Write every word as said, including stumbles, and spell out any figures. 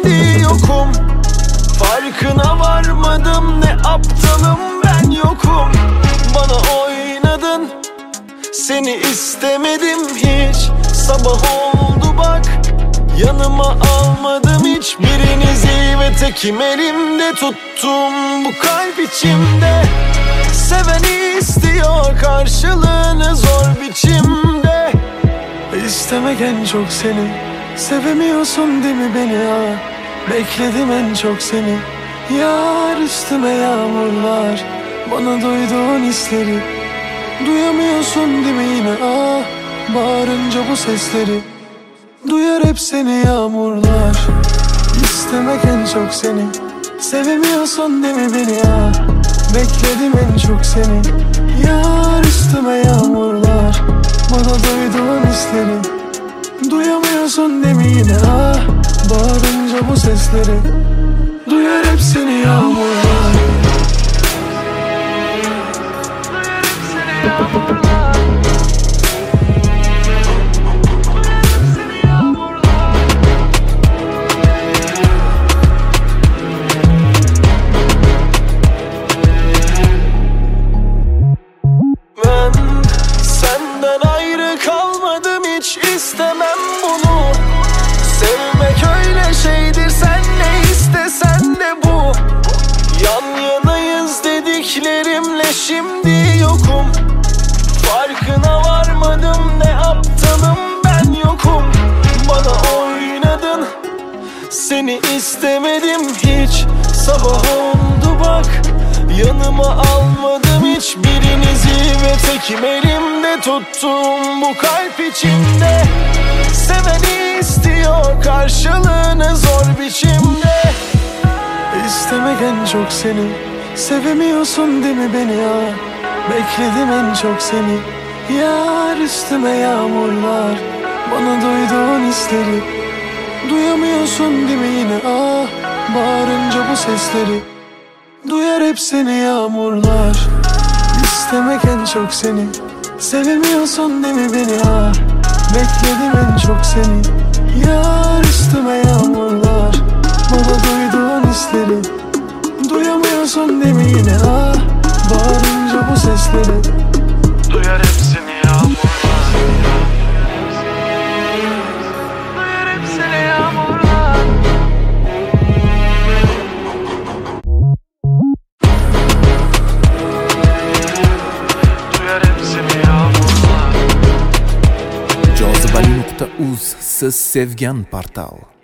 şimdi yokum. Farkına varmadım, ne aptalım ben yokum. Bana oynadın, seni istemedim hiç. Sabah oldu bak, yanıma almadım hiç. Birinizi ve tekim elimde tuttum bu kalp içimde. Seveni istiyor karşılığını zor biçimde. İstemek en çok seni, sevemiyorsun değil mi beni ya? Bekledim en çok seni, yar üstüme yağmurlar. Bana duyduğun hisleri duyamıyorsun değil mi yine? Ah, bağırınca bu sesleri duyar hep seni yağmurlar. İstemek en çok seni, sevemiyorsun değil mi beni ya? Bekledim en çok seni, yar üstüme yağmurlar. Bana duyduğun hisleri duyamıyorsun değil mi yine? Ah, bağırınca bu sesleri duyar hep seni yağmurlar. Duyar hep seni yağmurlar. İstemem bunu. Sevmek öyle şeydir, sen ne istesen de bu. Yan yanayız dediklerimle şimdi yokum. Farkına varmadım, ne aptalım ben yokum. Bana oynadın, seni istemedim hiç. Sabah oldu bak, yanıma almadım hiç. Birinizi ve tekim elimde tuttum bu kalp içinde. Seveni istiyor karşılığını zor biçimde. İstemek en çok seni, sevemiyorsun değil mi beni ya? Bekledim en çok seni, yar üstüme yağmurlar. Bana duyduğun hisleri duyamıyorsun değil mi yine? Ah, bağırınca bu sesleri duyar hep seni yağmurlar. İstemek en çok seni, sevemiyorsun değil mi beni ya? Bekledim en çok seni, yar üstüme yağmurlar. Bana duyduğun hisleri duyamıyorsun değil mi yine? Ah, bağırınca bu sesleri duyar hep seni yağmurlar. Duyar hep seni yağmurlar. Duyar hep seni yağmurlar. Jozibali nokta uz siz sevgan portal.